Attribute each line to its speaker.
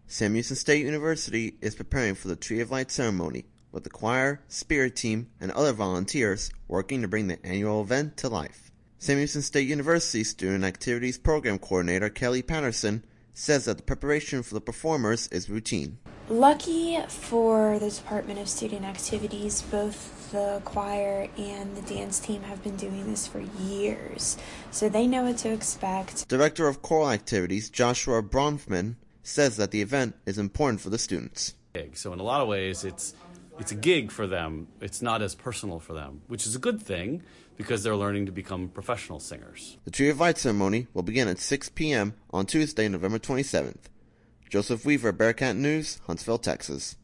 Speaker 1: Sam Houston State University is preparing for the Tree of Light ceremony, with the choir, spirit team, and other volunteers working to bring the annual event to life. Sam Houston State University Student Activities Program Coordinator Kelly Patterson says that the preparation for the performers is routine.
Speaker 2: Lucky for the Department of Student Activities, both the choir and the dance team have been doing this for years, so they know what to expect.
Speaker 1: Director of Choral Activities Joshua Bronfman says that the event is important for the students.
Speaker 3: So in a lot of ways, it's a gig for them. It's not as personal for them, which is a good thing because they're learning to become professional singers.
Speaker 1: The Tree of Light ceremony will begin at 6 p.m. on Tuesday, November 27th. Joseph Weaver, Bearcat News, Huntsville, Texas.